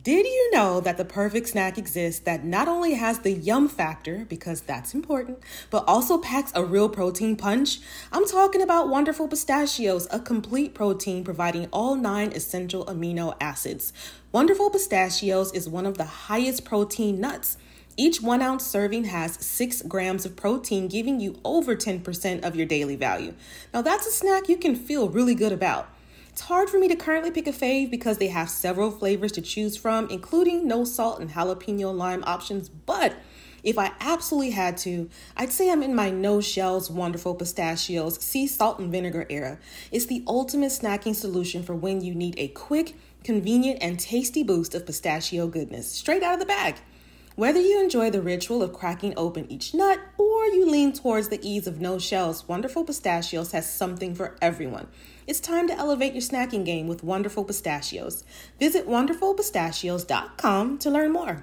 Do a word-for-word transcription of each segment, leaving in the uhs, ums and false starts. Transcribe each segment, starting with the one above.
Did you know that the perfect snack exists that not only has the yum factor, because that's important, but also packs a real protein punch? I'm talking about Wonderful Pistachios, a complete protein providing all nine essential amino acids. Wonderful Pistachios is one of the highest protein nuts. Each one ounce serving has six grams of protein, giving you over ten percent of your daily value. Now that's a snack you can feel really good about. It's hard for me to currently pick a fave because they have several flavors to choose from, including no salt and jalapeno lime options. But if I absolutely had to, I'd say I'm in my no shells Wonderful Pistachios sea salt and vinegar era. It's the ultimate snacking solution for when you need a quick, convenient, and tasty boost of pistachio goodness straight out of the bag. Whether you enjoy the ritual of cracking open each nut or you lean towards the ease of no shells, Wonderful Pistachios has something for everyone. It's time to elevate your snacking game with Wonderful Pistachios. Visit wonderful pistachios dot com to learn more.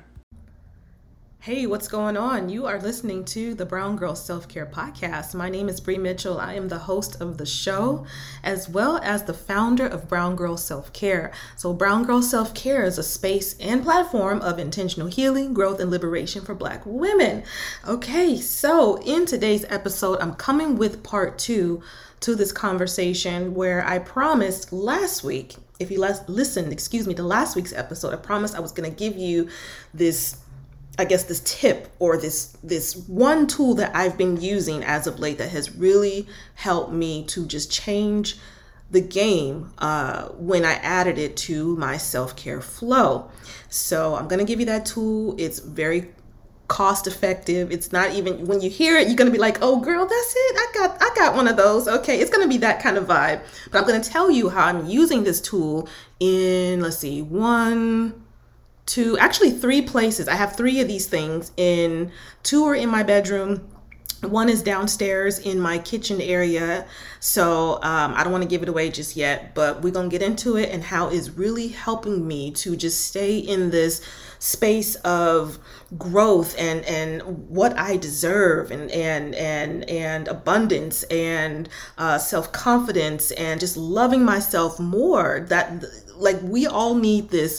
Hey, what's going on? You are listening to the Brown Girl Self-Care Podcast. My name is Bree Mitchell. I am the host of the show, as well as the founder of Brown Girl Self-Care. So Brown Girl Self-Care is a space and platform of intentional healing, growth, and liberation for Black women. Okay, so in today's episode, I'm coming with part two to this conversation where I promised last week, if you last listened, excuse me, to last week's episode, I promised I was going to give you this I guess this tip or this this one tool that I've been using as of late that has really helped me to just change the game uh, when I added it to my self-care flow. So I'm going to give you that tool. It's very cost effective. It's not even, when you hear it, you're going to be like, oh girl, that's it. I got I got one of those. Okay, it's going to be that kind of vibe. But I'm going to tell you how I'm using this tool in, let's see, one, two, actually three places. I have three of these things. In two are in my bedroom. One is downstairs in my kitchen area. So um, I don't want to give it away just yet, but we're going to get into it and how it's really helping me to just stay in this space of growth and, and what I deserve and, and, and, and abundance and uh, self-confidence and just loving myself more. That, like, we all need this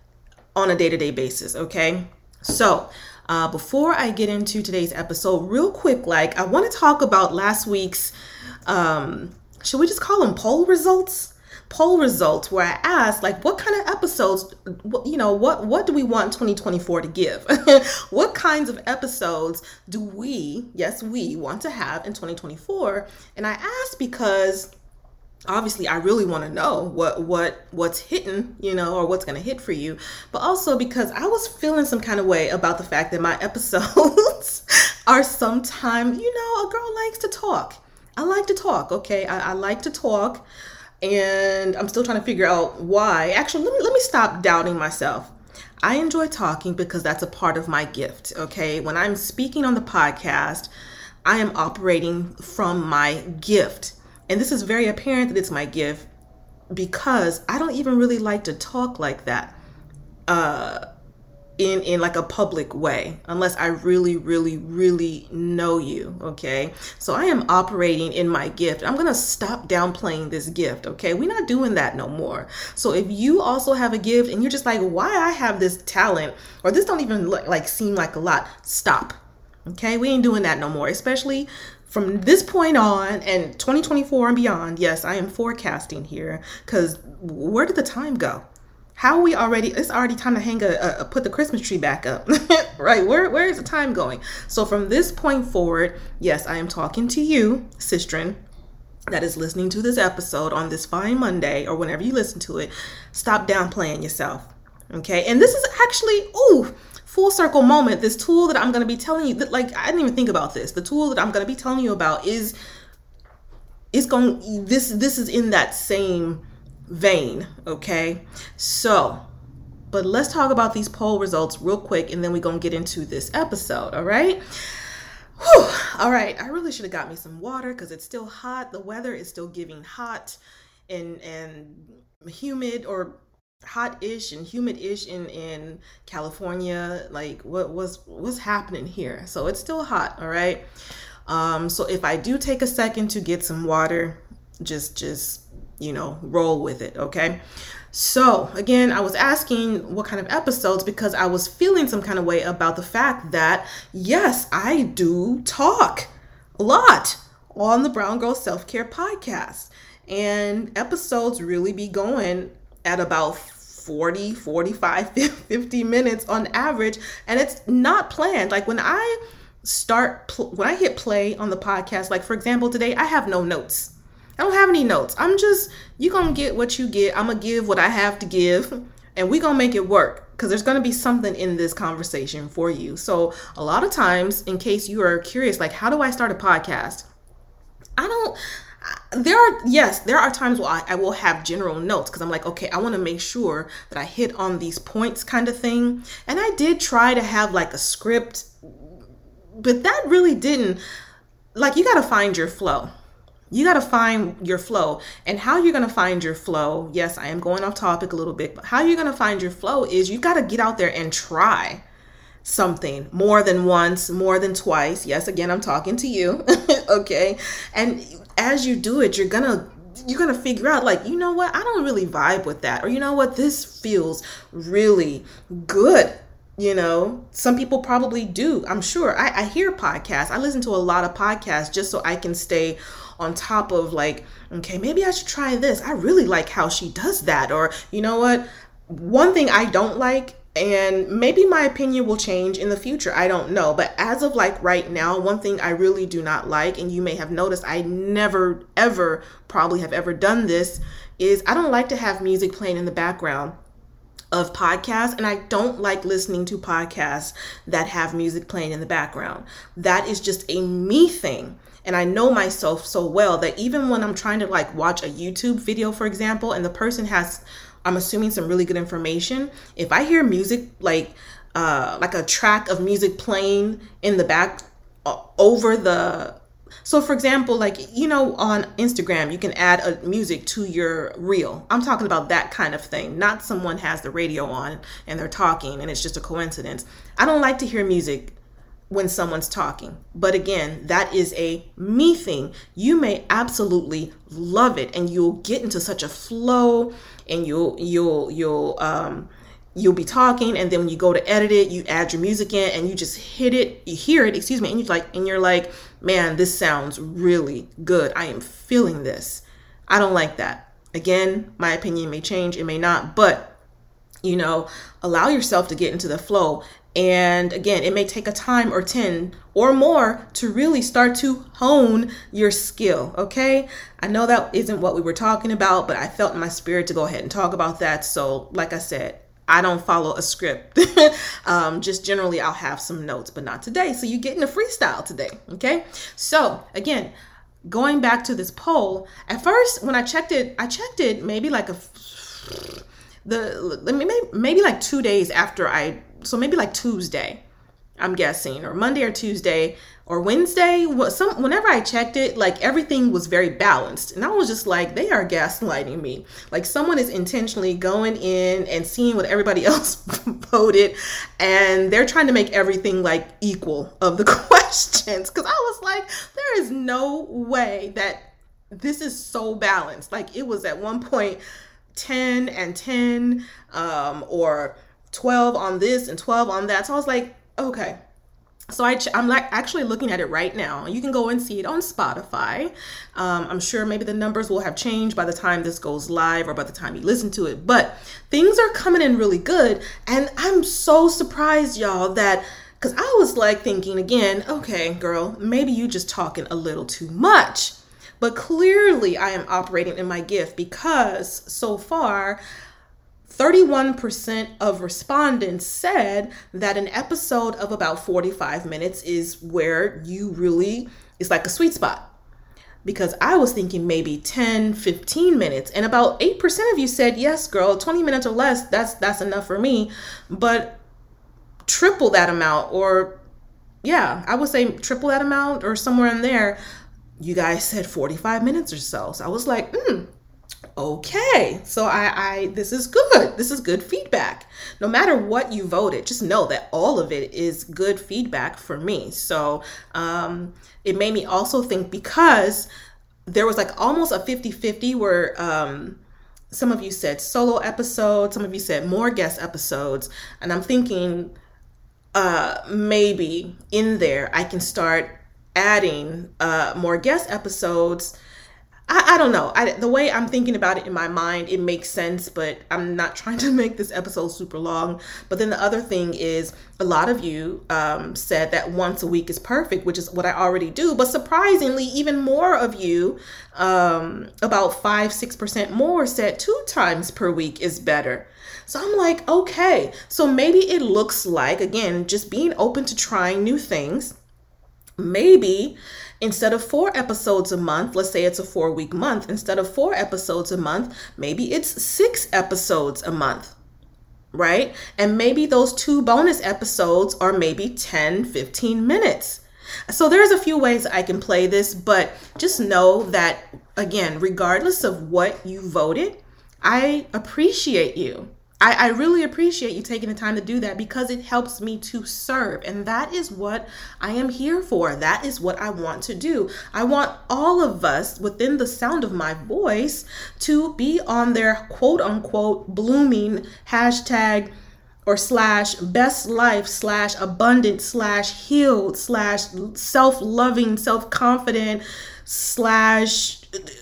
on a day-to-day basis, okay? So uh, before I get into today's episode, real quick, like I want to talk about last week's, um, should we just call them poll results? Poll results where I asked, like, what kind of episodes, what, you know, what, what do we want twenty twenty-four to give? What kinds of episodes do we, yes, we want to have in twenty twenty-four? And I asked because obviously, I really want to know what what what's hitting, you know, or what's going to hit for you. But also because I was feeling some kind of way about the fact that my episodes are sometimes, you know, a girl likes to talk. I like to talk, okay? I, I like to talk. And I'm still trying to figure out why. Actually, let me, let me stop doubting myself. I enjoy talking because that's a part of my gift, okay? When I'm speaking on the podcast, I am operating from my gift. And this is very apparent that it's my gift because I don't even really like to talk like that uh, in, in like a public way, unless I really, really, really know you, okay? So I am operating in my gift. I'm going to stop downplaying this gift, okay? We're not doing that no more. So if you also have a gift and you're just like, why I have this talent, or this don't even look, like seem like a lot, stop, okay? We ain't doing that no more, especially from this point on and twenty twenty-four and beyond. Yes, I am forecasting here because where did the time go? How are we already, it's already time to hang a, a put the Christmas tree back up, right? Where, where is the time going? So from this point forward, yes, I am talking to you, sistren, that is listening to this episode on this fine Monday or whenever you listen to it. Stop downplaying yourself, okay? And this is actually, ooh, full circle moment. This tool that I'm going to be telling you that, like, I didn't even think about this. The tool that I'm going to be telling you about is, is going, this, this is in that same vein. Okay. So, but let's talk about these poll results real quick. And then we're going to get into this episode. All right. Whew. All right. I really should have got me some water because it's still hot. The weather is still giving hot and, and humid or hot-ish and humid-ish in, in California. Like what was, what's happening here? So it's still hot. All right. Um, so if I do take a second to get some water, just, just you know, roll with it. Okay. So again, I was asking what kind of episodes because I was feeling some kind of way about the fact that, yes, I do talk a lot on the Brown Girl Self-Care podcast, and episodes really be going at about forty, forty-five, fifty minutes on average. And it's not planned. Like when I start, pl- when I hit play on the podcast, like for example, today, I have no notes. I don't have any notes. I'm just, you gonna get what you get. I'm gonna give what I have to give, and we gonna make it work because there's gonna be something in this conversation for you. So a lot of times, in case you are curious, like how do I start a podcast? I don't, there are, yes, there are times where I, I will have general notes because I'm like, okay, I want to make sure that I hit on these points kind of thing. And I did try to have like a script, but that really didn't, like you got to find your flow. You got to find your flow, and how you're going to find your flow. Yes, I am going off topic a little bit, but how you're going to find your flow is you got to get out there and try something more than once, more than twice. Yes, again, I'm talking to you. Okay. And as you do it, you're going to you're going to figure out like, you know what? I don't really vibe with that. Or you know what? This feels really good. You know, some people probably do. I'm sure. I, I hear podcasts. I listen to a lot of podcasts just so I can stay on top of like, okay, maybe I should try this. I really like how she does that. Or you know what? One thing I don't like, and maybe my opinion will change in the future, I don't know. But as of like right now, one thing I really do not like, and you may have noticed I never, ever probably have ever done this, is I don't like to have music playing in the background of podcasts, and I don't like listening to podcasts that have music playing in the background. That is just a me thing. And I know myself so well that even when I'm trying to like watch a YouTube video, for example, and the person has, I'm assuming some really good information, if I hear music, like uh, like a track of music playing in the back uh, over the, so for example, like, you know, on Instagram, you can add a music to your reel. I'm talking about that kind of thing, not someone has the radio on and they're talking and it's just a coincidence. I don't like to hear music when someone's talking. But again, that is a me thing. You may absolutely love it and you'll get into such a flow and you'll, you'll, you'll, um, you'll be talking, and then when you go to edit it, you add your music in and you just hit it, you hear it, excuse me, and you're like, and you're like, man, this sounds really good. I am feeling this. I don't like that. Again, my opinion may change, it may not, but you know, allow yourself to get into the flow. And again, it may take a time or ten or more to really start to hone your skill. Okay. I know that isn't what we were talking about, but I felt in my spirit to go ahead and talk about that. So like I said, I don't follow a script. um, just generally I'll have some notes, but not today. So you get in a freestyle today. Okay. So again, going back to this poll, at first when I checked it, I checked it maybe like a, the, maybe, maybe like two days after I, so maybe like Tuesday, I'm guessing, or Monday or Tuesday or Wednesday. Some, whenever I checked it, like everything was very balanced. And I was just like, they are gaslighting me. Like someone is intentionally going in and seeing what everybody else voted. And they're trying to make everything like equal of the questions. Cause I was like, there is no way that this is so balanced. Like it was at one point ten and ten, um, or twelve on this and twelve on that. So I was like, okay. So I ch- I'm like actually looking at it right now. You can go and see it on Spotify. Um, I'm sure maybe the numbers will have changed by the time this goes live or by the time you listen to it. But things are coming in really good. And I'm so surprised, y'all, that because I was like thinking again, okay, girl, maybe you just talking a little too much. But clearly I am operating in my gift because so far, thirty-one percent of respondents said that an episode of about forty-five minutes is where you really, it's like a sweet spot. Because I was thinking maybe ten, fifteen minutes, and about eight percent of you said, yes, girl, twenty minutes or less, that's that's enough for me. But triple that amount, or yeah, I would say triple that amount or somewhere in there, you guys said forty-five minutes or so. So I was like, hmm. Okay, so I, I, this is good. This is good feedback. No matter what you voted, just know that all of it is good feedback for me. So um, it made me also think because there was like almost a fifty-fifty where um, some of you said solo episodes, some of you said more guest episodes. And I'm thinking uh, maybe in there I can start adding uh, more guest episodes. I, I don't know. I, the way I'm thinking about it in my mind, it makes sense, but I'm not trying to make this episode super long. But then the other thing is a lot of you um, said that once a week is perfect, which is what I already do. But surprisingly, even more of you, um, about five, six percent more said two times per week is better. So I'm like, okay, so maybe it looks like, again, just being open to trying new things. Maybe instead of four episodes a month, let's say it's a four week month, instead of four episodes a month, maybe it's six episodes a month, right? And maybe those two bonus episodes are maybe ten, fifteen minutes. So there's a few ways I can play this, but just know that, again, regardless of what you voted, I appreciate you. I, I really appreciate you taking the time to do that because it helps me to serve. And that is what I am here for. That is what I want to do. I want all of us within the sound of my voice to be on their quote unquote blooming hashtag or slash best life slash abundant slash healed slash self-loving, self-confident slash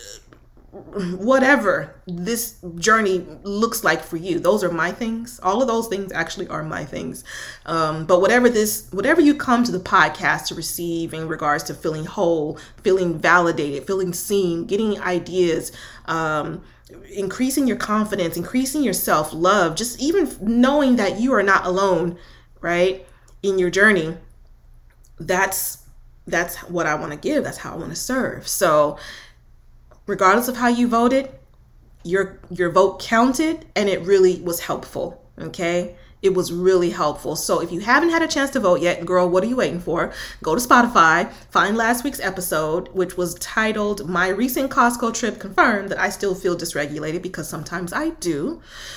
whatever this journey looks like for you. Those are my things. All of those things actually are my things. Um, but whatever this, whatever you come to the podcast to receive in regards to feeling whole, feeling validated, feeling seen, getting ideas, um, increasing your confidence, increasing your self-love, just even knowing that you are not alone, right, in your journey, that's, that's what I want to give. That's how I want to serve. So regardless of how you voted, your your vote counted and it really was helpful, okay? It was really helpful. So if you haven't had a chance to vote yet, girl, what are you waiting for? Go to Spotify, find last week's episode, which was titled My Recent Costco Trip Confirmed That I Still Feel Dysregulated, because sometimes I do.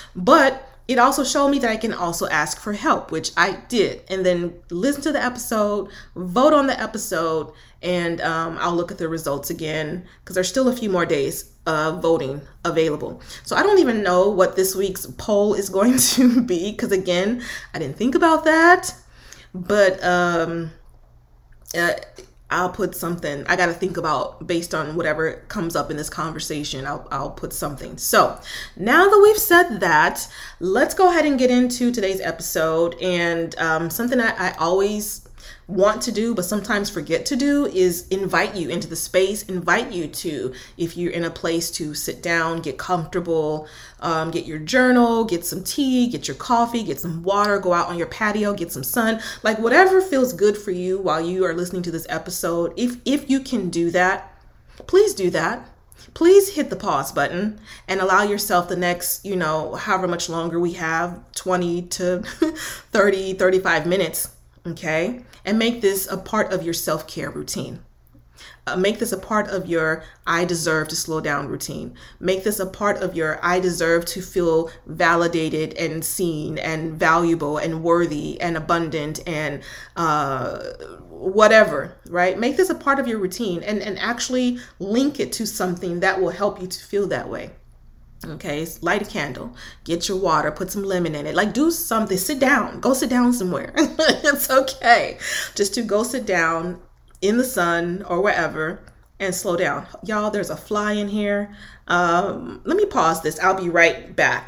But it also showed me that I can also ask for help, which I did. And then listen to the episode, vote on the episode, and um, I'll look at the results again because there's still a few more days of voting available. So I don't even know what this week's poll is going to be because, again, I didn't think about that. But um, uh, I'll put something. I got to think about based on whatever comes up in this conversation. I'll, I'll put something. So now that we've said that, let's go ahead and get into today's episode. And um, something that I always want to do, but sometimes forget to do, is invite you into the space, invite you to, if you're in a place to sit down, get comfortable, um, get your journal, get some tea, get your coffee, get some water, go out on your patio, get some sun, like whatever feels good for you while you are listening to this episode. If, if you can do that, please do that. Please hit the pause button and allow yourself the next, you know, however much longer we have, twenty to thirty, thirty-five minutes. Okay. And make this a part of your self-care routine. Uh, make this a part of your I deserve to slow down routine. Make this a part of your I deserve to feel validated and seen and valuable and worthy and abundant and uh, whatever, right? Make this a part of your routine and, and actually link it to something that will help you to feel that way. Okay, light a candle, get your water, put some lemon in it, like do something, sit down, go sit down somewhere. It's okay just to go sit down in the sun or wherever and slow down. Y'all, there's a fly in here. Um, let me pause this. I'll be right back.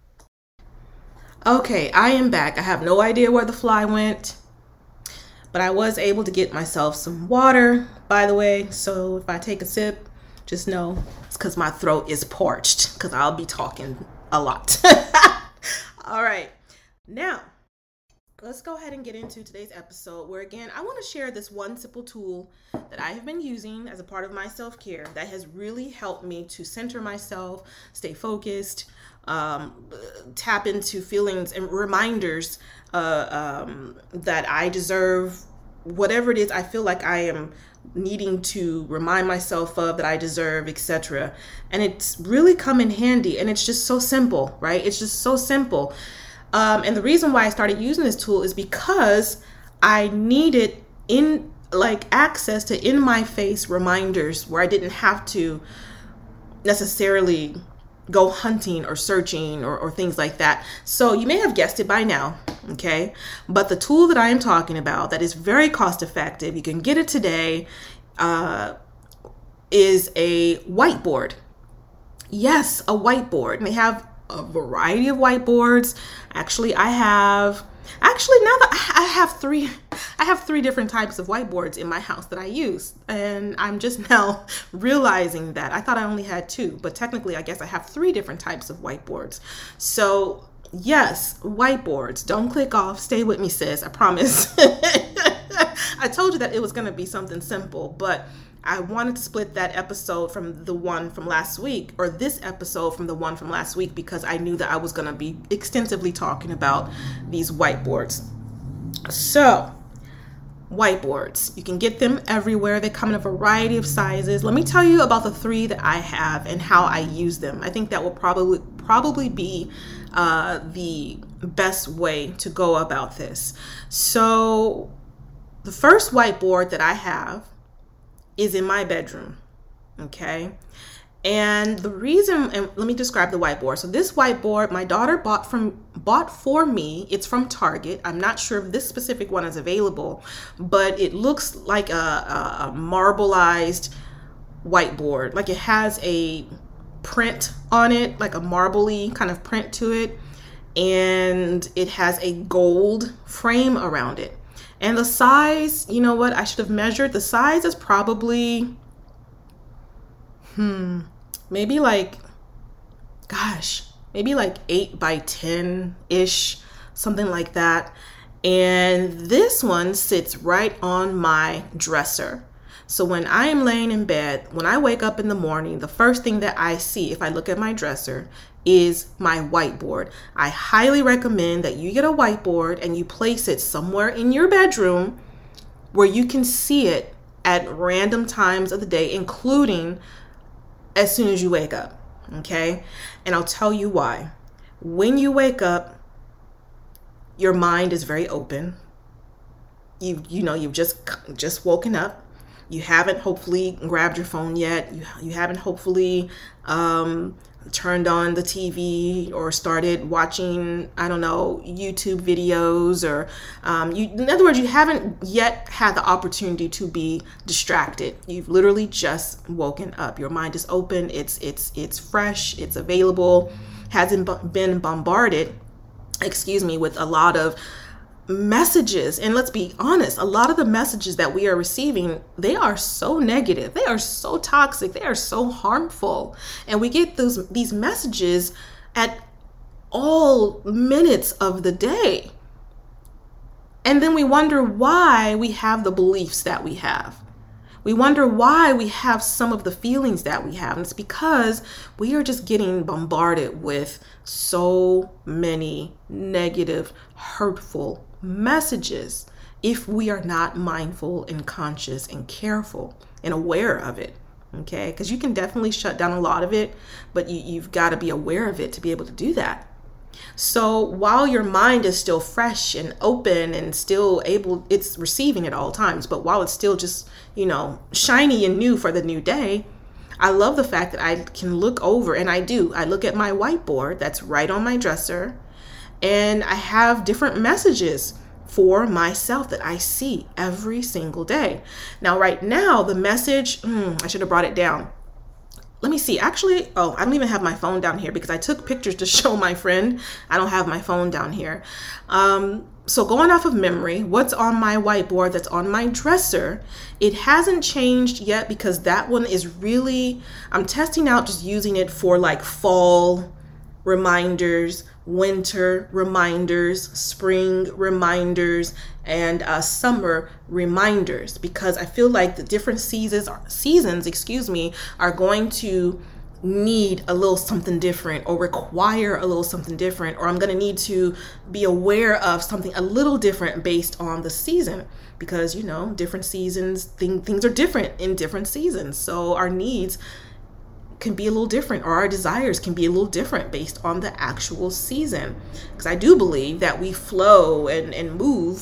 Okay, I am back. I have no idea where the fly went, but I was able to get myself some water, by the way. So if I take a sip, just know it's because my throat is parched because I'll be talking a lot. All right. Now, let's go ahead and get into today's episode where, again, I want to share this one simple tool that I have been using as a part of my self-care that has really helped me to center myself, stay focused, um, tap into feelings and reminders uh, um, that I deserve whatever it is I feel like I am needing to remind myself of that I deserve, et cetera. And it's really come in handy, and it's just so simple, right? It's just so simple. Um, and the reason why I started using this tool is because I needed in like access to in my face reminders where I didn't have to necessarily go hunting or searching or, or things like that. So you may have guessed it by now, okay? But the tool that I am talking about that is very cost effective, you can get it today, uh, is a whiteboard. Yes, a whiteboard. And they have a variety of whiteboards. Actually, I have, actually now that I have three, I have three different types of whiteboards in my house that I use. And I'm just now realizing that. I thought I only had two, but technically I guess I have three different types of whiteboards. So yes, whiteboards. Don't click off. Stay with me, sis. I promise. I told you that it was going to be something simple, but I wanted to split that episode from the one from last week, or this episode from the one from last week, because I knew that I was going to be extensively talking about these whiteboards. So, whiteboards, you can get them everywhere. They come in a variety of sizes. Let me tell you about the three that I have and how I use them. I think that will probably probably be uh, the best way to go about this. So, the first whiteboard that I have is in my bedroom, okay? And the reason, and let me describe the whiteboard. So this whiteboard, my daughter bought from bought for me. It's from Target. I'm not sure if this specific one is available, but it looks like a, a, a marbleized whiteboard. Like it has a print on it, like a marbly kind of print to it, and it has a gold frame around it. And the size, you know what, I should have measured. The size is probably, hmm, maybe like, gosh, maybe like eight by ten-ish, something like that. And this one sits right on my dresser. So when I am laying in bed, when I wake up in the morning, the first thing that I see if I look at my dresser is my whiteboard. I highly recommend that you get a whiteboard and you place it somewhere in your bedroom where you can see it at random times of the day, including as soon as you wake up, okay? And I'll tell you why. When you wake up, your mind is very open. You you know, you've just just woken up. You haven't hopefully grabbed your phone yet. You, you haven't hopefully um, turned on the T V or started watching, I don't know, YouTube videos, or um, you, in other words, you haven't yet had the opportunity to be distracted. You've literally just woken up. Your mind is open. It's it's it's fresh. It's available. Hasn't been bombarded, excuse me, with a lot of messages. And let's be honest, a lot of the messages that we are receiving, they are so negative, they are so toxic, they are so harmful, and we get those these messages at all minutes of the day, and then we wonder why we have the beliefs that we have. We wonder why we have some of the feelings that we have, and it's because we are just getting bombarded with so many negative, hurtful messages if we are not mindful and conscious and careful and aware of it, okay? Because you can definitely shut down a lot of it, but you, you've got to be aware of it to be able to do that. So while your mind is still fresh and open and still able, it's receiving at all times, but while it's still just, you know, shiny and new for the new day, I love the fact that I can look over, and I do, I look at my whiteboard that's right on my dresser, and I have different messages for myself that I see every single day. Now, right now, the message, mm, I should have brought it down. Let me see. Actually, oh, I don't even have my phone down here because I took pictures to show my friend. I don't have my phone down here. Um, so going off of memory, what's on my whiteboard that's on my dresser, it hasn't changed yet because that one is really, I'm testing out just using it for like fall reminders, winter reminders, spring reminders, and uh, summer reminders, because I feel like the different seasons, seasons, excuse me, are going to need a little something different or require a little something different, or I'm going to need to be aware of something a little different based on the season, because, you know, different seasons, thing, things are different in different seasons. So our needs can be a little different, or our desires can be a little different based on the actual season. Because I do believe that we flow and, and move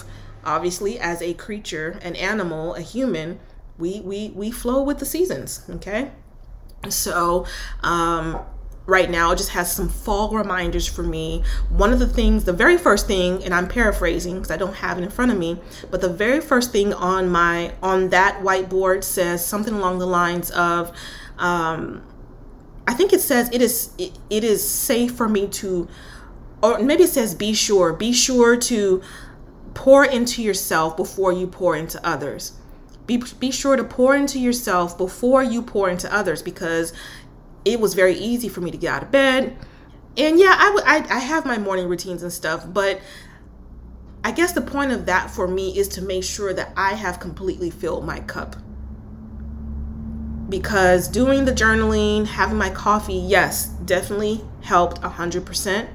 obviously, as a creature, an animal, a human, we we we flow with the seasons. Okay, so um, right now it just has some fall reminders for me. One of the things, the very first thing, and I'm paraphrasing because I don't have it in front of me, but the very first thing on my on that whiteboard says something along the lines of, um, I think it says it is it, it is safe for me to, or maybe it says be sure, be sure to pour into yourself before you pour into others. Be, be sure to pour into yourself before you pour into others, because it was very easy for me to get out of bed. And yeah, I, w- I, I have my morning routines and stuff, but I guess the point of that for me is to make sure that I have completely filled my cup. Because doing the journaling, having my coffee, yes, definitely helped one hundred percent.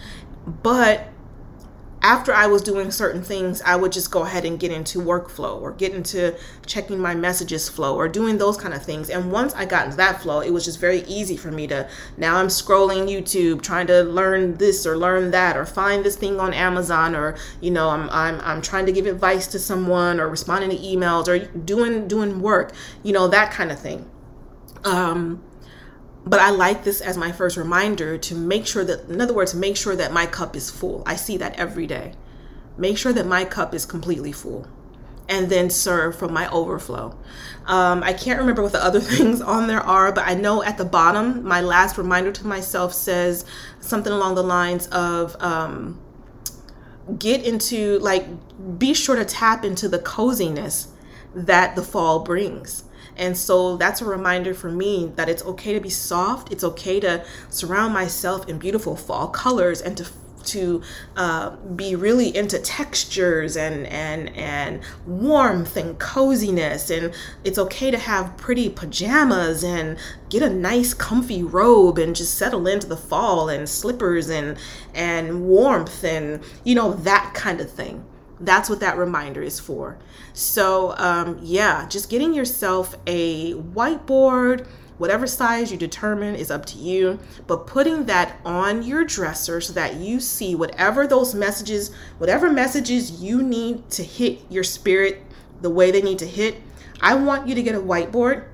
But after I was doing certain things, I would just go ahead and get into workflow or get into checking my messages flow or doing those kind of things. And once I got into that flow, it was just very easy for me to, now I'm scrolling YouTube, trying to learn this or learn that, or find this thing on Amazon, or, you know, I'm I'm I'm trying to give advice to someone, or responding to emails, or doing doing work, you know, that kind of thing. Um, But I like this as my first reminder to make sure that, in other words, make sure that my cup is full. I see that every day. Make sure that my cup is completely full, and then serve from my overflow. Um, I can't remember what the other things on there are, but I know at the bottom, my last reminder to myself says something along the lines of, um, get into, like, be sure to tap into the coziness that the fall brings. And so that's a reminder for me that it's okay to be soft. It's okay to surround myself in beautiful fall colors, and to to uh, be really into textures and and and warmth and coziness. And it's okay to have pretty pajamas and get a nice comfy robe and just settle into the fall, and slippers and and warmth and, you know, that kind of thing. That's what that reminder is for. So um, yeah, just getting yourself a whiteboard, whatever size you determine is up to you, but putting that on your dresser so that you see whatever those messages, whatever messages you need to hit your spirit the way they need to hit. I want you to get a whiteboard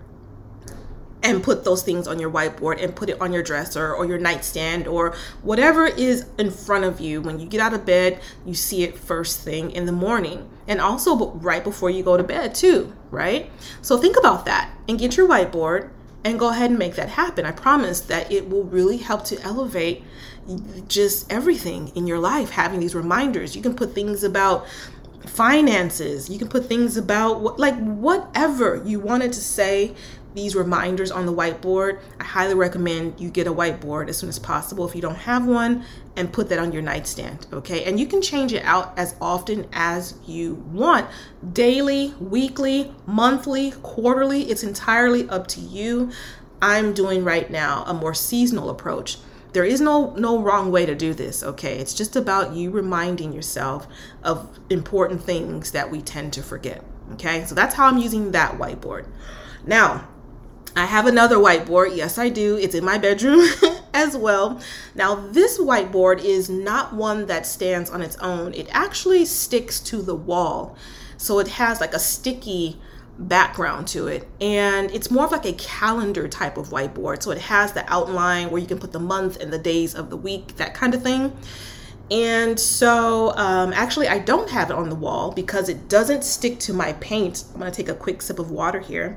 and put those things on your whiteboard, and put it on your dresser or your nightstand or whatever is in front of you. When you get out of bed, you see it first thing in the morning, and also right before you go to bed too, right? So think about that and get your whiteboard and go ahead and make that happen. I promise that it will really help to elevate just everything in your life, having these reminders. You can put things about finances. You can put things about what, like whatever you wanted to say, these reminders on the whiteboard. I highly recommend you get a whiteboard as soon as possible if you don't have one, and put that on your nightstand, okay? And you can change it out as often as you want. Daily, weekly, monthly, quarterly, it's entirely up to you. I'm doing right now a more seasonal approach. There is no no wrong way to do this, okay? It's just about you reminding yourself of important things that we tend to forget, okay? So that's how I'm using that whiteboard. Now, I have another whiteboard. Yes, I do. It's in my bedroom as well. Now, this whiteboard is not one that stands on its own. It actually sticks to the wall. So it has like a sticky background to it, and it's more of like a calendar type of whiteboard. So it has the outline where you can put the month and the days of the week, that kind of thing. And so um, actually I don't have it on the wall because it doesn't stick to my paint. I'm gonna take a quick sip of water here.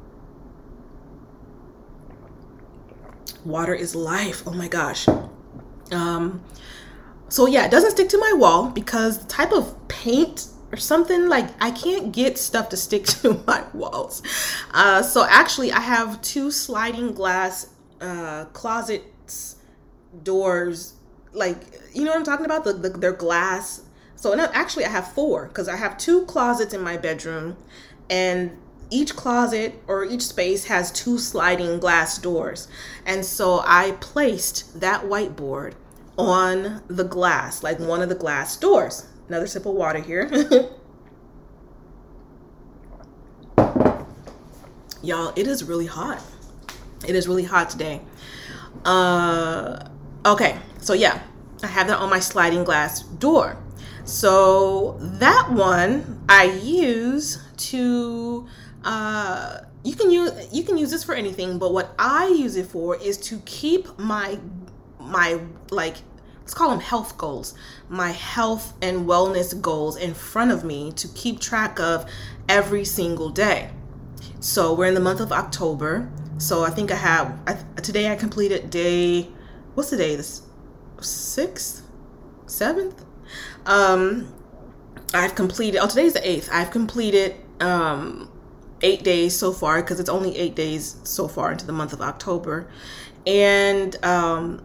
Water is life. Oh my gosh. Um, so yeah, it doesn't stick to my wall because the type of paint or something, like I can't get stuff to stick to my walls. Uh, so actually I have two sliding glass uh, closets, doors, like, you know what I'm talking about? The, the They're glass. So no, actually I have four, because I have two closets in my bedroom, and each closet or each space has two sliding glass doors. And so I placed that whiteboard on the glass, like one of the glass doors. Another sip of water here. Y'all, it is really hot. It is really hot today. Uh, okay, so yeah, I have that on my sliding glass door. So that one I use to uh you can use you can use this for anything, but what I use it for is to keep my my like let's call them health goals, my health and wellness goals in front of me to keep track of every single day. So we're in the month of October. So I think I have I, today I completed day what's the day? This sixth, seventh. Um, I've completed. Oh, today's the eighth. I've completed um eight days so far because it's only eight days so far into the month of October, and um,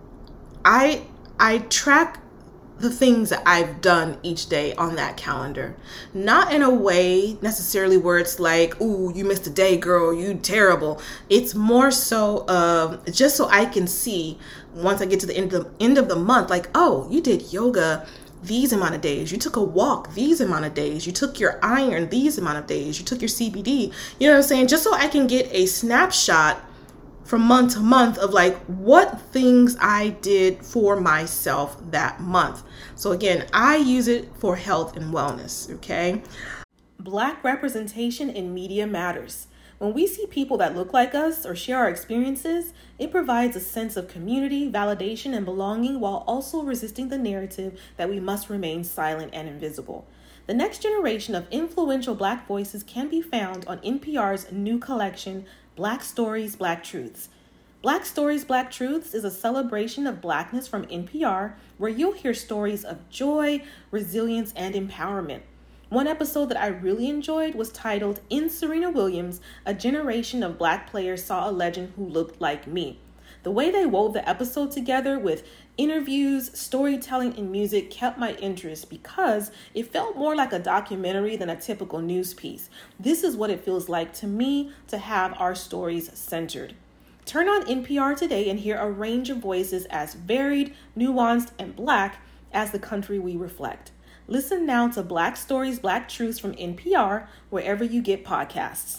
I I track the things that I've done each day on that calendar. Not in a way necessarily where it's like, ooh, you missed a day, girl, you terrible. It's more so of just so I can see once I get to the end of the end of the month, like, oh, you did yoga these amount of days, you took a walk these amount of days, you took your iron these amount of days, you took your C B D, you know what I'm saying? Just so I can get a snapshot from month to month of like what things I did for myself that month. So again, I use it for health and wellness, okay? Black representation in media matters. When we see people that look like us or share our experiences, it provides a sense of community, validation, and belonging while also resisting the narrative that we must remain silent and invisible. The next generation of influential Black voices can be found on N P R's new collection, Black Stories, Black Truths. Black Stories, Black Truths is a celebration of Blackness from N P R, where you'll hear stories of joy, resilience, and empowerment. One episode that I really enjoyed was titled, In Serena Williams, a generation of Black players saw a legend who looked like me. The way they wove the episode together with interviews, storytelling, and music kept my interest because it felt more like a documentary than a typical news piece. This is what it feels like to me to have our stories centered. Turn on N P R today and hear a range of voices as varied, nuanced, and Black as the country we reflect. Listen now to Black Stories, Black Truths from N P R wherever you get podcasts.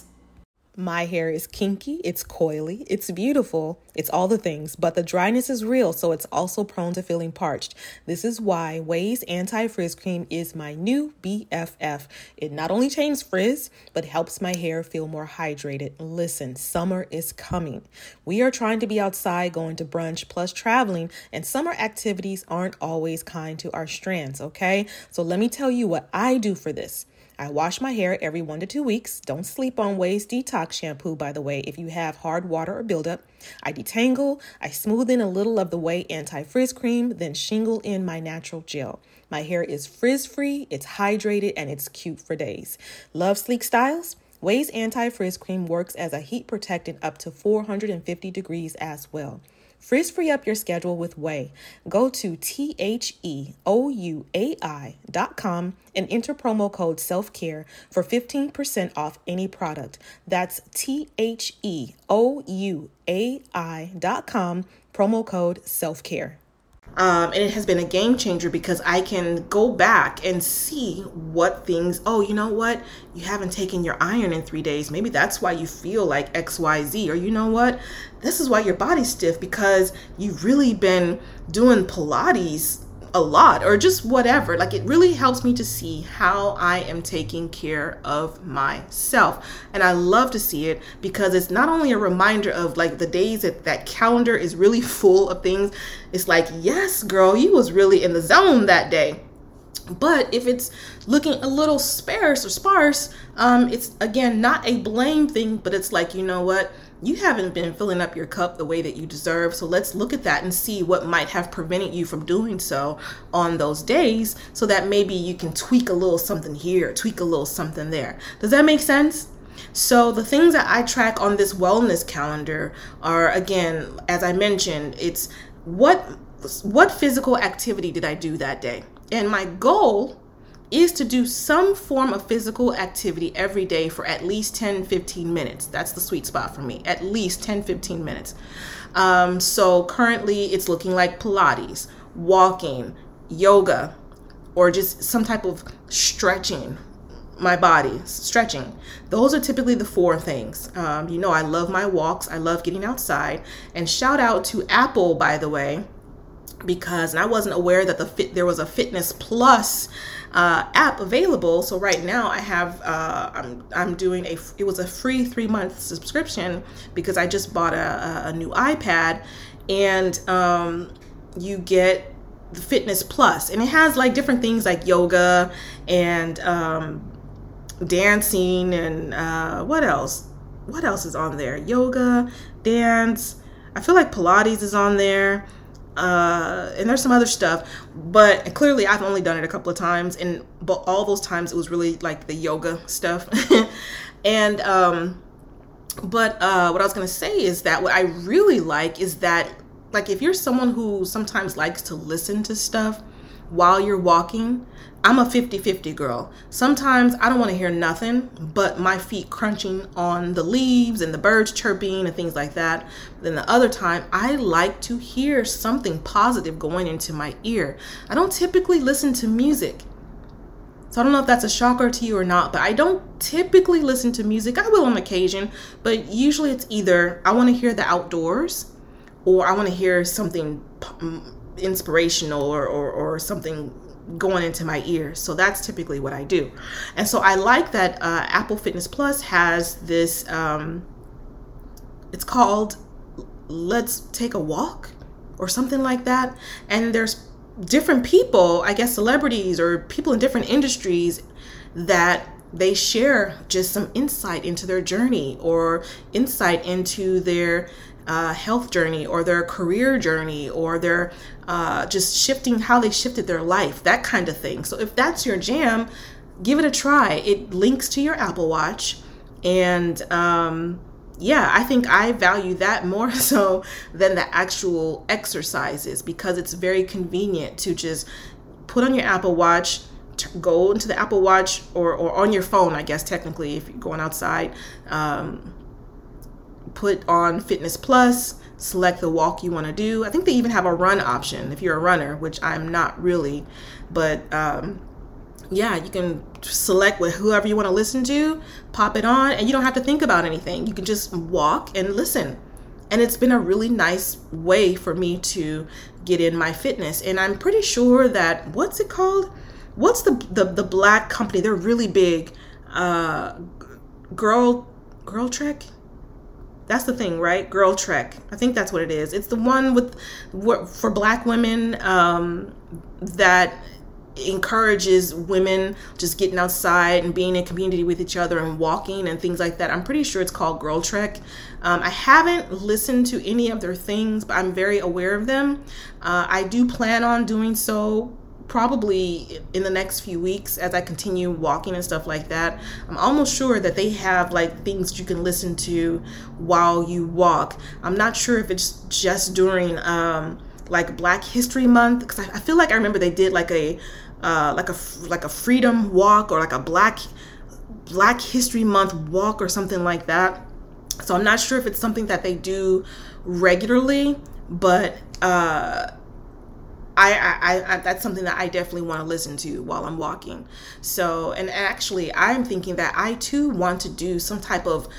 My hair is kinky, it's coily, it's beautiful, it's all the things, but the dryness is real, so it's also prone to feeling parched. This is why Ouai's Anti-Frizz Cream is my new B F F. It not only changes frizz, but helps my hair feel more hydrated. Listen, summer is coming. We are trying to be outside, going to brunch, plus traveling, and summer activities aren't always kind to our strands, okay? So let me tell you what I do for this. I wash my hair every one to two weeks. Don't sleep on Ouai's Detox Shampoo, by the way, if you have hard water or buildup. I detangle, I smooth in a little of the Ouai Anti-Frizz Cream, then shingle in my natural gel. My hair is frizz-free, it's hydrated, and it's cute for days. Love sleek styles? Ouai's Anti-Frizz Cream works as a heat protectant up to four hundred fifty degrees as well. Frizz free up your schedule with Ouai. Go to T H E O U A I dot com and enter promo code SELFCARE for fifteen percent off any product. That's T H E O U A I dot com, promo code SELFCARE. Um, and it has been a game changer because I can go back and see what things, oh, you know what? You haven't taken your iron in three days. Maybe that's why you feel like X Y Z. Or you know what? This is why your body's stiff because you've really been doing Pilates a lot or just whatever. Like it really helps me to see how I am taking care of myself. And I love to see it because it's not only a reminder of like the days that that calendar is really full of things. It's like, yes, girl, you was really in the zone that day. But if it's looking a little sparse or sparse, um, it's, again, not a blame thing, but it's like, you know what? You haven't been filling up your cup the way that you deserve. So let's look at that and see what might have prevented you from doing so on those days so that maybe you can tweak a little something here, tweak a little something there. Does that make sense? So the things that I track on this wellness calendar are, again, as I mentioned, it's what what physical activity did I do that day? And my goal is to do some form of physical activity every day for at least ten, fifteen minutes. That's the sweet spot for me, at least ten, fifteen minutes. Um, so currently it's looking like Pilates, walking, yoga, or just some type of stretching my body, stretching. Those are typically the four things. Um, you know, I love my walks. I love getting outside. And shout out to Apple, by the way. because, and I wasn't aware that the fit, there was a Fitness Plus uh, app available. So right now I have, uh, I'm, I'm doing a, it was a free three month subscription because I just bought a, a new iPad, and um, you get the Fitness Plus, and it has like different things like yoga and um, dancing and uh, what else? What else is on there? Yoga, dance. I feel like Pilates is on there. Uh, and there's some other stuff, but clearly I've only done it a couple of times, and but all those times it was really like the yoga stuff. and um, but uh, what I was gonna say is that what I really like is that, like, if you're someone who sometimes likes to listen to stuff while you're walking, I'm a fifty-fifty girl. Sometimes I don't want to hear nothing but my feet crunching on the leaves and the birds chirping and things like that. Then the other time, I like to hear something positive going into my ear. I don't typically listen to music. So I don't know if that's a shocker to you or not, but I don't typically listen to music. I will on occasion, but usually it's either I want to hear the outdoors, or I want to hear something inspirational or, or, or something going into my ear. So that's typically what I do. And so I like that uh, Apple Fitness Plus has this, um, it's called Let's Take a Walk or something like that. And there's different people, I guess celebrities or people in different industries, that they share just some insight into their journey or insight into their Uh, health journey or their career journey or their uh, just shifting how they shifted their life, that kind of thing. So if that's your jam, give it a try. It links to your Apple Watch, and um, yeah, I think I value that more so than the actual exercises, because it's very convenient to just put on your Apple Watch, t- go into the Apple Watch or, or on your phone, I guess technically if you're going outside, um, put on Fitness Plus, select the walk you want to do. I think they even have a run option if you're a runner, which I'm not really, but um, yeah, you can select with whoever you want to listen to, pop it on, and you don't have to think about anything. You can just walk and listen. And it's been a really nice way for me to get in my fitness. And I'm pretty sure that, what's it called? What's the the, the black company? They're really big. Uh, Girl, Girl Trek? That's the thing, right? Girl Trek. I think that's what it is. It's the one with for black women um, that encourages women just getting outside and being in community with each other and walking and things like that. I'm pretty sure it's called Girl Trek. Um, I haven't listened to any of their things, but I'm very aware of them. Uh, I do plan on doing so probably in the next few weeks as I continue walking and stuff like that. I'm almost sure that they have like things you can listen to while you walk. I'm not sure if it's just during um, like Black History Month, because I, I feel like I remember they did like a uh, like a like a freedom walk or like a Black Black History Month walk or something like that. So I'm not sure if it's something that they do regularly, but uh, I, I, I, that's something that I definitely want to listen to while I'm walking. So, and actually I'm thinking that I too want to do some type of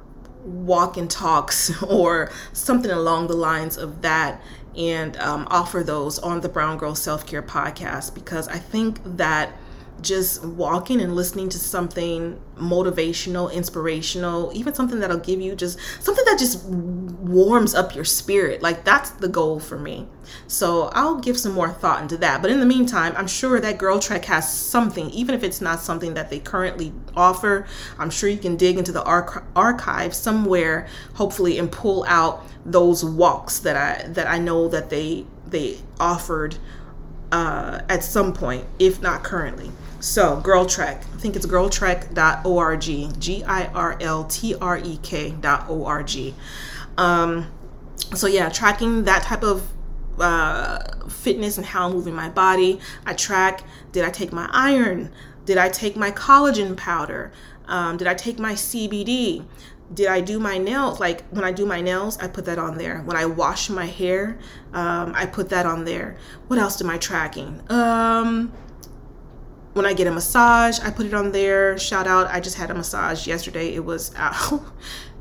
walk and talks or something along the lines of that, and um, offer those on the Brown Girl Self-Care podcast, because I think that just walking and listening to something motivational, inspirational, even something that'll give you just something that just warms up your spirit. Like, that's the goal for me. So I'll give some more thought into that. But in the meantime, I'm sure that Girl Trek has something, even if it's not something that they currently offer. I'm sure you can dig into the arch- archive somewhere, hopefully, and pull out those walks that I that I know that they they offered uh, at some point, if not currently. So Girl Trek, I think it's girl trek dot org, G I R L T R E K dot O R G. Um, so yeah, tracking that type of uh, fitness and how I'm moving my body. I track, did I take my iron? Did I take my collagen powder? Um, did I take my C B D? Did I do my nails? Like, when I do my nails, I put that on there. When I wash my hair, um, I put that on there. What else am I tracking? Um, when I get a massage, I put it on there. Shout out, I just had a massage yesterday. It was, uh,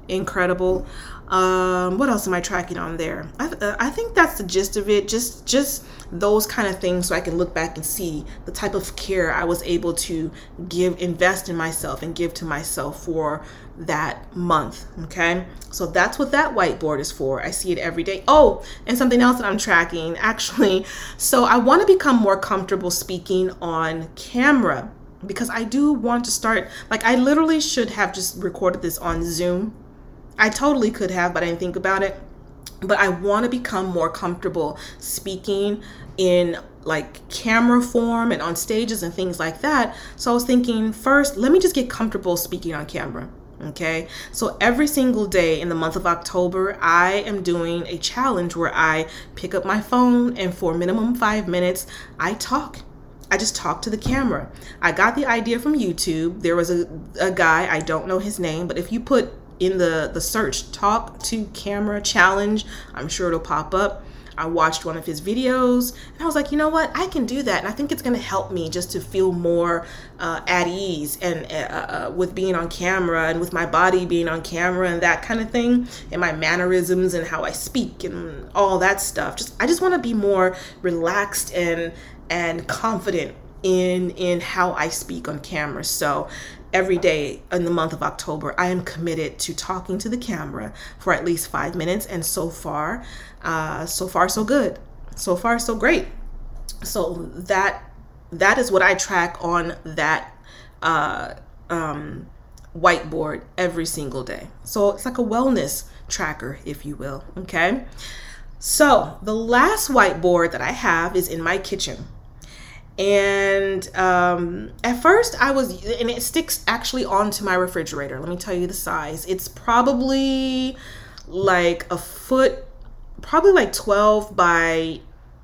incredible. Um, what else am I tracking on there? I, uh, I think that's the gist of it. Just, just those kind of things, so I can look back and see the type of care I was able to give, invest in myself, and give to myself for that month. Okay, so that's what that whiteboard is for. I see it every day. Oh, and something else that I'm tracking, actually. So I want to become more comfortable speaking on camera, because I do want to start, like, I literally should have just recorded this on Zoom. I totally could have, but I didn't think about it. But I want to become more comfortable speaking in like camera form and on stages and things like that. So I was thinking, first, let me just get comfortable speaking on camera. Okay, so every single day in the month of October, I am doing a challenge where I pick up my phone and for minimum five minutes, I talk. I just talk to the camera. I got the idea from YouTube. There was a, a guy, I don't know his name, but if you put in the, the search, talk to camera challenge, I'm sure it'll pop up. I watched one of his videos and I was like, you know what, I can do that. And I think it's going to help me just to feel more uh, at ease and uh, uh, with being on camera and with my body being on camera and that kind of thing, and my mannerisms and how I speak and all that stuff. Just, I just want to be more relaxed and, and confident in, in how I speak on camera. So every day in the month of October, I am committed to talking to the camera for at least five minutes. And so far, uh, so far, so good. So far, so great. So that that is what I track on that uh, um, whiteboard every single day. So it's like a wellness tracker, if you will. Okay. So the last whiteboard that I have is in my kitchen. And um, at first I was, and it sticks actually onto my refrigerator. Let me tell you the size. It's probably like a foot, probably like twelve by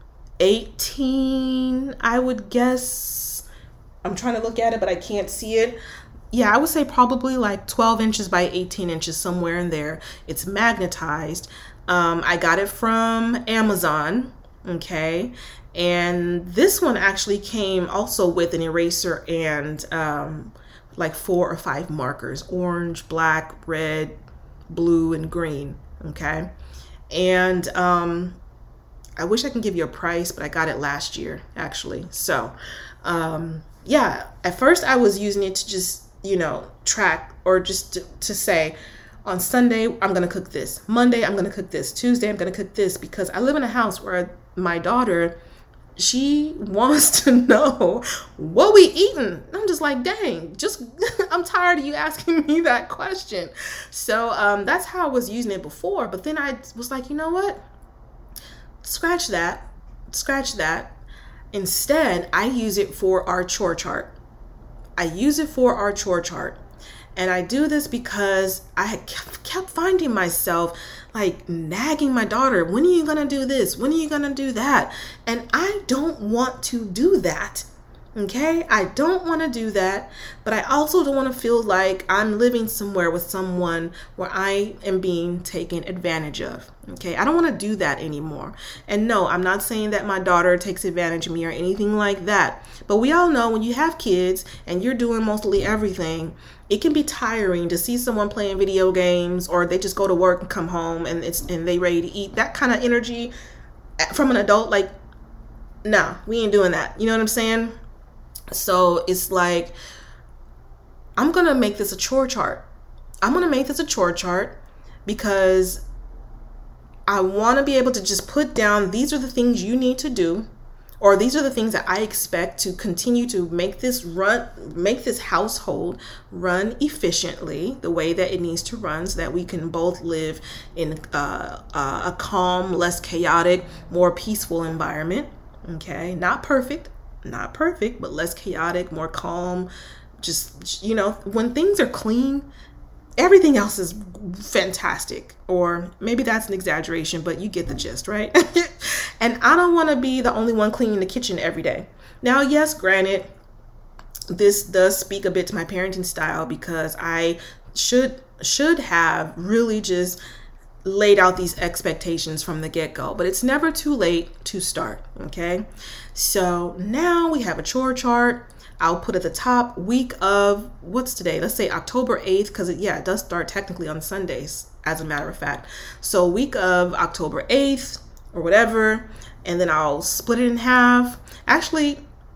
eighteen, I would guess. I'm trying to look at it, but I can't see it. Yeah, I would say probably like twelve inches by eighteen inches, somewhere in there. It's magnetized. Um, I got it from Amazon. Okay. And this one actually came also with an eraser and um, like four or five markers: orange, black, red, blue, and green. Okay. And um, I wish I can give you a price, but I got it last year, actually. So um, yeah, at first I was using it to just, you know, track, or just to, to say, on Sunday, I'm going to cook this. Monday, I'm going to cook this. Tuesday, I'm going to cook this, because I live in a house where my daughter, she wants to know what we eating. I'm just like, dang, just I'm tired of you asking me that question. So um, that's how I was using it before. But then I was like, you know what? Scratch that. Scratch that. Instead, I use it for our chore chart. I use it for our chore chart. And I do this because I had kept finding myself like nagging my daughter, when are you going to do this? When are you going to do that? And I don't want to do that. Okay, I don't want to do that, but I also don't want to feel like I'm living somewhere with someone where I am being taken advantage of. Okay, I don't want to do that anymore. And no, I'm not saying that my daughter takes advantage of me or anything like that. But we all know when you have kids and you're doing mostly everything, it can be tiring to see someone playing video games, or they just go to work and come home and it's and they ready to eat. That kind of energy from an adult, like, nah, we ain't doing that. You know what I'm saying? So it's like, I'm going to make this a chore chart. I'm going to make this a chore chart because I want to be able to just put down, these are the things you need to do, or these are the things that I expect to continue to make this run, make this household run efficiently the way that it needs to run, so that we can both live in uh, uh, a calm, less chaotic, more peaceful environment. Okay, not perfect. Not perfect, but less chaotic, more calm. Just, you know, when things are clean, everything else is fantastic. Or maybe that's an exaggeration, but you get the gist, right? And I don't want to be the only one cleaning the kitchen every day. Now, yes, granted, this does speak a bit to my parenting style, because I should should have really just laid out these expectations from the get-go, but it's never too late to start. Okay, so now we have a chore chart. I'll put at the top week of, what's today? Let's say October eighth, because it, yeah, it does start technically on Sundays, as a matter of fact. So week of October eighth or whatever, and then I'll split it in half. Actually,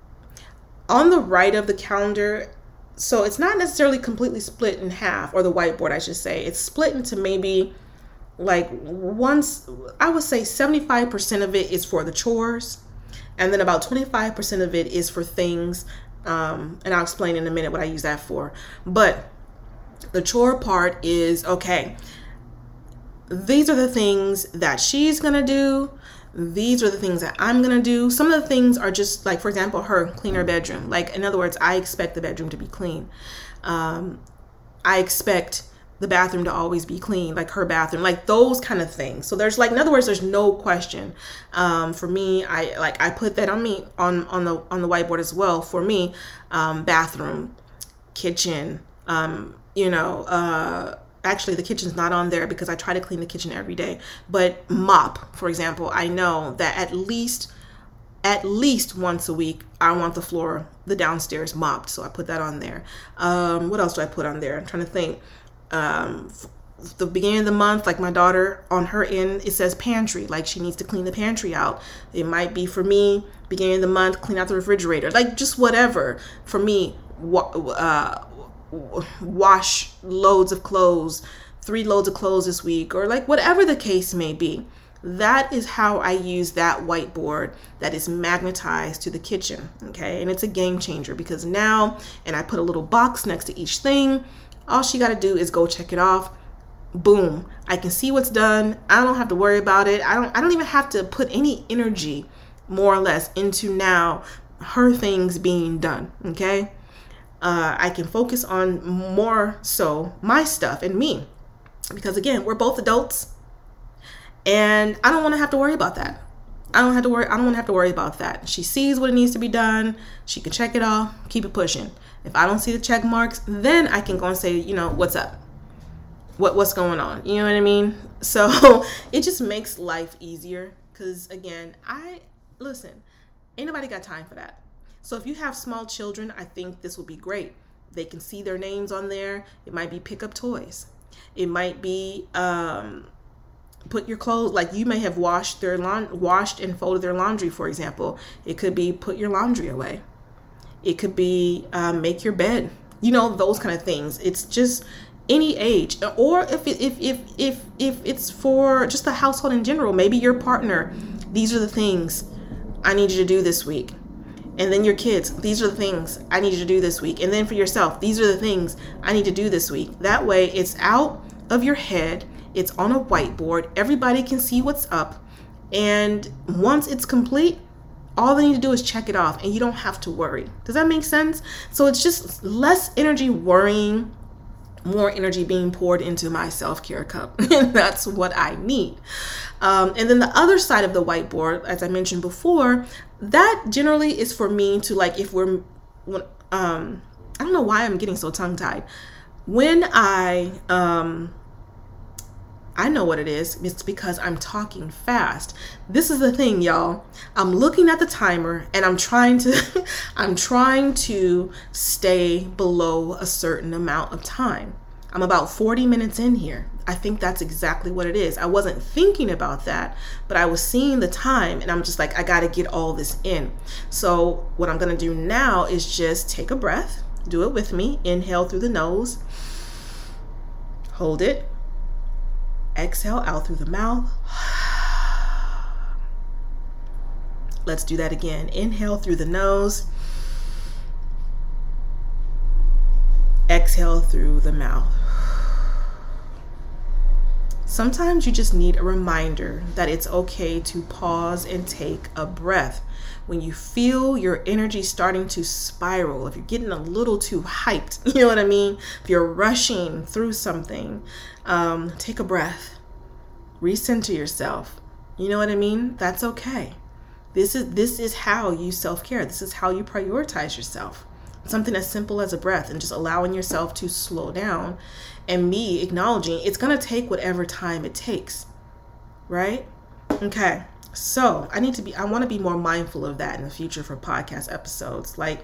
on the right of the calendar, so it's not necessarily completely split in half, or the whiteboard, I should say. It's split into maybe like once, I would say seventy-five percent of it is for the chores. And then about twenty-five percent of it is for things. Um, and I'll explain in a minute what I use that for. But the chore part is, okay, these are the things that she's going to do. These are the things that I'm going to do. Some of the things are just like, for example, her clean her bedroom. Like, in other words, I expect the bedroom to be clean. Um, I expect the bathroom to always be clean, like her bathroom, like those kind of things. So there's like, in other words, there's no question. Um, for me, I like, I put that on me on, on the, on the whiteboard as well. For me, um, bathroom, kitchen, um, you know, uh, actually the kitchen's not on there because I try to clean the kitchen every day, but mop, for example, I know that at least, at least once a week, I want the floor, the downstairs mopped. So I put that on there. Um, what else do I put on there? I'm trying to think. Um, the beginning of the month, like my daughter, on her end, it says pantry, like she needs to clean the pantry out. It might be for me, beginning of the month, clean out the refrigerator, like just whatever. For me, wa- uh, wash loads of clothes, three loads of clothes this week, or like whatever the case may be. That is how I use that whiteboard that is magnetized to the kitchen. Okay. And it's a game changer because now, and I put a little box next to each thing. All she got to do is go check it off. Boom. I can see what's done. I don't have to worry about it. I don't I don't even have to put any energy, more or less, into now her things being done. Okay. Uh, I can focus on more so my stuff and me. Because again, we're both adults. And I don't want to have to worry about that. I don't have to worry. I don't want to have to worry about that. She sees what it needs to be done. She can check it off, keep it pushing. If I don't see the check marks, then I can go and say, you know, what's up? What what's going on? You know what I mean? So it just makes life easier. Because again, I listen, ain't nobody got time for that. So if you have small children, I think this will be great. They can see their names on there. It might be pick up toys. It might be um, put your clothes, like you may have washed their laun- washed and folded their laundry, for example. It could be put your laundry away. It could be um, make your bed, you know, those kind of things. It's just any age, or if it, if if if if it's for just the household in general, maybe your partner, these are the things I need you to do this week. And then your kids, these are the things I need you to do this week. And then for yourself, these are the things I need to do this week. That way it's out of your head. It's on a whiteboard. Everybody can see what's up. And once it's complete, all they need to do is check it off and you don't have to worry. Does that make sense? So it's just less energy worrying, more energy being poured into my self-care cup. And that's what I need. Um, and then the other side of the whiteboard, as I mentioned before, that generally is for me to, like, if we're, um, I don't know why I'm getting so tongue-tied. When I, um, I know what it is. It's because I'm talking fast. This is the thing, y'all. I'm looking at the timer and I'm trying to, I'm trying to stay below a certain amount of time. I'm about forty minutes in here. I think that's exactly what it is. I wasn't thinking about that, but I was seeing the time and I'm just like, I got to get all this in. So what I'm going to do now is just take a breath, do it with me. Inhale through the nose, hold it. Exhale out through the mouth. Let's do that again. Inhale through the nose. Exhale through the mouth. Sometimes you just need a reminder that it's okay to pause and take a breath. When you feel your energy starting to spiral, if you're getting a little too hyped, you know what I mean? If you're rushing through something, um, take a breath, recenter yourself. You know what I mean? That's okay. This is this is how you self-care. This is how you prioritize yourself. Something as simple as a breath and just allowing yourself to slow down, and me acknowledging it's going to take whatever time it takes, right? Okay. So I need to be, I want to be more mindful of that in the future for podcast episodes. Like,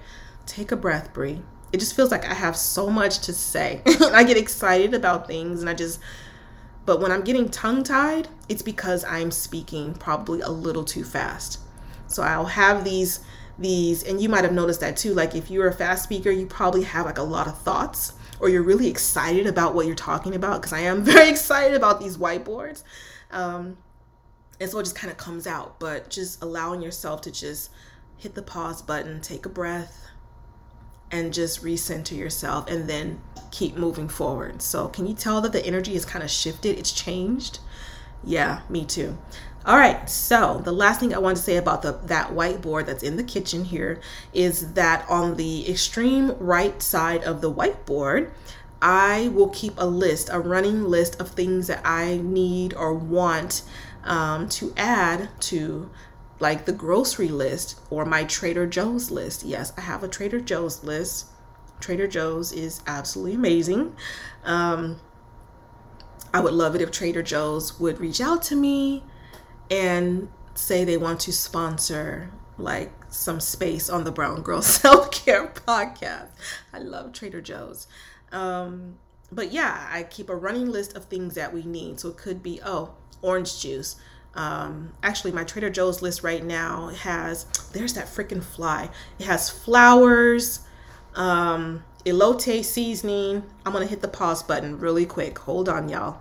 take a breath, Bree. It just feels like I have so much to say. I get excited about things and I just, but when I'm getting tongue-tied, it's because I'm speaking probably a little too fast. So I'll have these, these, and you might have noticed that too. Like if you're a fast speaker, you probably have like a lot of thoughts, or you're really excited about what you're talking about, because I am very excited about these whiteboards. Um, and so it just kind of comes out, but just allowing yourself to just hit the pause button, take a breath, and just recenter yourself, and then keep moving forward. So can you tell that the energy is kind of shifted? It's changed. Yeah, me too. All right, so the last thing I want to say about the that whiteboard that's in the kitchen here is that on the extreme right side of the whiteboard, I will keep a list, a running list of things that I need or want um, to add to, like the grocery list or my Trader Joe's list. Yes, I have a Trader Joe's list. Trader Joe's is absolutely amazing. Um, I would love it if Trader Joe's would reach out to me and say they want to sponsor like some space on the Brown Girl Self-Care podcast. I love Trader Joe's. Um, but yeah, I keep a running list of things that we need. So it could be, oh, orange juice. Um, actually, my Trader Joe's list right now has, there's that freaking fly. It has flowers, um, elote seasoning. I'm going to hit the pause button really quick. Hold on, y'all.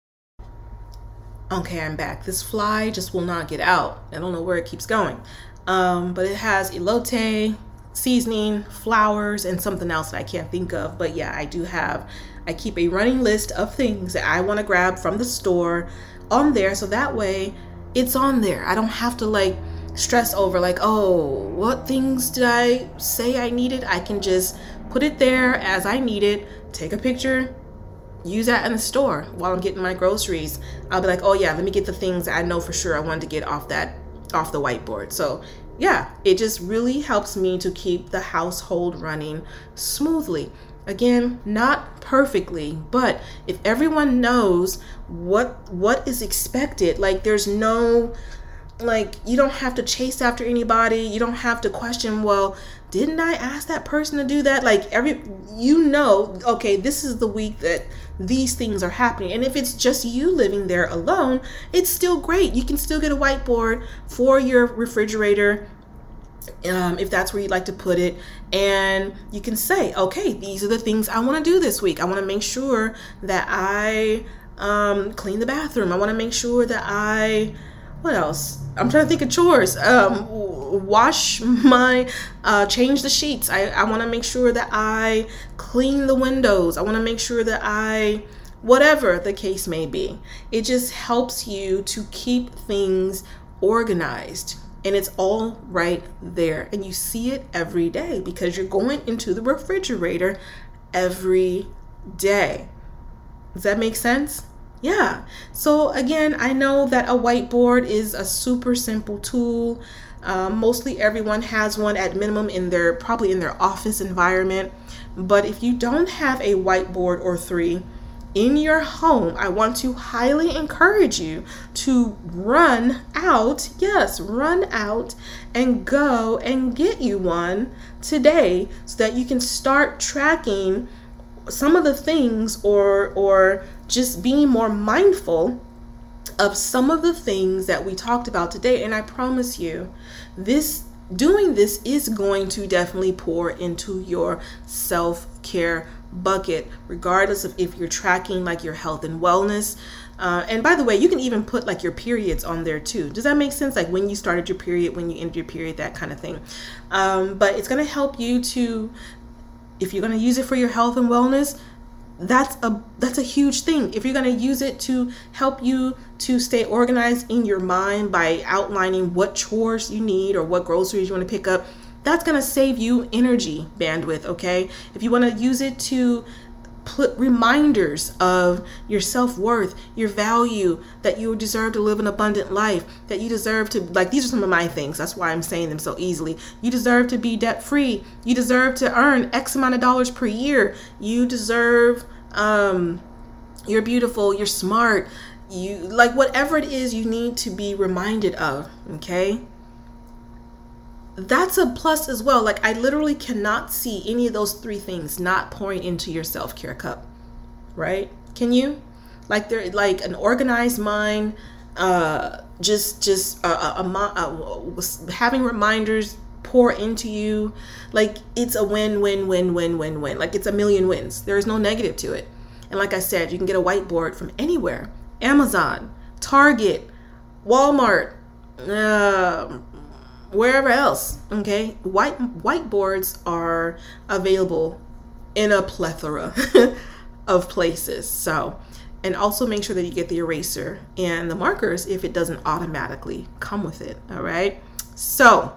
Okay, I'm back. This fly just will not get out. I don't know where it keeps going. Um, but it has elote seasoning, flowers, and something else that I can't think of. But yeah, I do have, I keep a running list of things that I want to grab from the store on there, so that way it's on there. I don't have to like stress over like, oh, what things did I say I needed? I can just put it there as I need it, take a picture, use that in the store while I'm getting my groceries. I'll be like, oh yeah, let me get the things that I know for sure I wanted to get off that off the whiteboard. So yeah, it just really helps me to keep the household running smoothly. Again, not perfectly, but if everyone knows what what is expected, like there's no, like you don't have to chase after anybody. You don't have to question, well, didn't I ask that person to do that? Like every, you know, okay, this is the week that these things are happening. And if it's just you living there alone, it's still great. You can still get a whiteboard for your refrigerator, Um, if that's where you'd like to put it, and you can say, okay, these are the things I want to do this week. I want to make sure that I um, clean the bathroom. I want to make sure that I, what else? I'm trying to think of chores. Um, wash my, uh, change the sheets. I, I want to make sure that I clean the windows. I want to make sure that I, whatever the case may be. It just helps you to keep things organized. And it's all right there. And you see it every day because you're going into the refrigerator every day. Does that make sense? Yeah. So again, I know that a whiteboard is a super simple tool. Um, mostly everyone has one at minimum in their, probably in their office environment. But if you don't have a whiteboard or three in your home, I want to highly encourage you to run out, yes, run out and go and get you one today so that you can start tracking some of the things, or or just being more mindful of some of the things that we talked about today. And I promise you, this doing this is going to definitely pour into your self-care bucket, regardless of if you're tracking like your health and wellness. Uh, and by the way, you can even put like your periods on there too. Does that make sense? Like when you started your period, when you ended your period, that kind of thing. Um, but it's going to help you to, if you're going to use it for your health and wellness, that's a that's a huge thing. If you're going to use it to help you to stay organized in your mind by outlining what chores you need or what groceries you want to pick up, that's going to save you energy bandwidth, okay? If you want to use it to put reminders of your self-worth, your value, that you deserve to live an abundant life, that you deserve to, like, these are some of my things. That's why I'm saying them so easily. You deserve to be debt-free. You deserve to earn X amount of dollars per year. You deserve, um, you're beautiful, you're smart. You, like, whatever it is you need to be reminded of, okay? that's a plus as well. Like, I literally cannot see any of those three things not pouring into your self-care cup, right? Can you? Like, they're like an organized mind, uh, just just a, a, a, a, having reminders pour into you. Like, it's a win, win, win, win, win, win. Like, it's a million wins. There is no negative to it. And like I said, you can get a whiteboard from anywhere: Amazon, Target, Walmart, uh, wherever else. Okay, white whiteboards are available in a plethora of places. So, and also make sure that you get the eraser and the markers if it doesn't automatically come with it. All right. So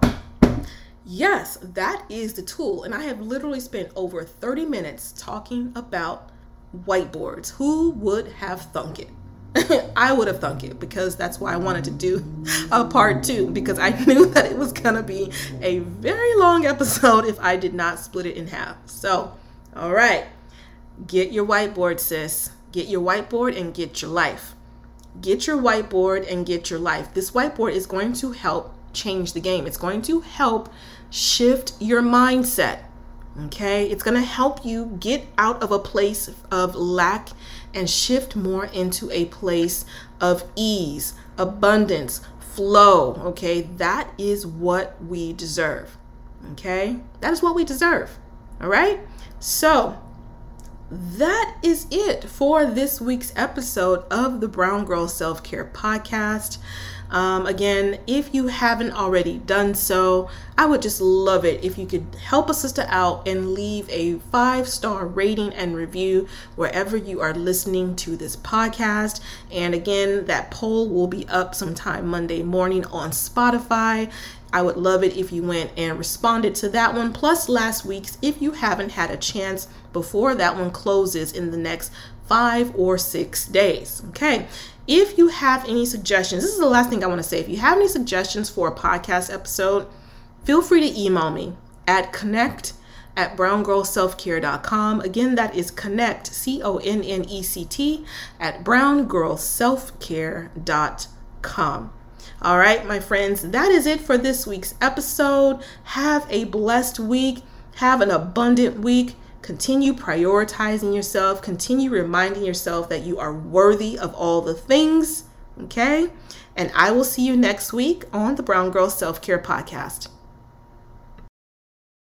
yes, that is the tool. And I have literally spent over thirty minutes talking about whiteboards. Who would have thunk it? I would have thunk it, because that's why I wanted to do a part two, because I knew that it was going to be a very long episode if I did not split it in half. So, all right, get your whiteboard, sis. Get your whiteboard and get your life. Get your whiteboard and get your life. This whiteboard is going to help change the game. It's going to help shift your mindset. Okay, it's going to help you get out of a place of lack and shift more into a place of ease, abundance, flow. Okay, that is what we deserve. Okay, that is what we deserve. All right, so that is it for this week's episode of the Brown Girl Self-Care Podcast. Um, again, if you haven't already done so, I would just love it if you could help a sister out and leave a five-star rating and review wherever you are listening to this podcast. And again, that poll will be up sometime Monday morning on Spotify. I would love it if you went and responded to that one, plus last week's if you haven't had a chance before that one closes in the next five or six days. Okay. If you have any suggestions, this is the last thing I want to say. If you have any suggestions for a podcast episode, feel free to email me at connect at brown girl self care dot com. Again, that is connect, C O N N E C T, at brown girl self care dot com. All right, my friends, that is it for this week's episode. Have a blessed week. Have an abundant week. Continue prioritizing yourself. Continue reminding yourself that you are worthy of all the things. Okay? And I will see you next week on the Brown Girl Self-Care Podcast.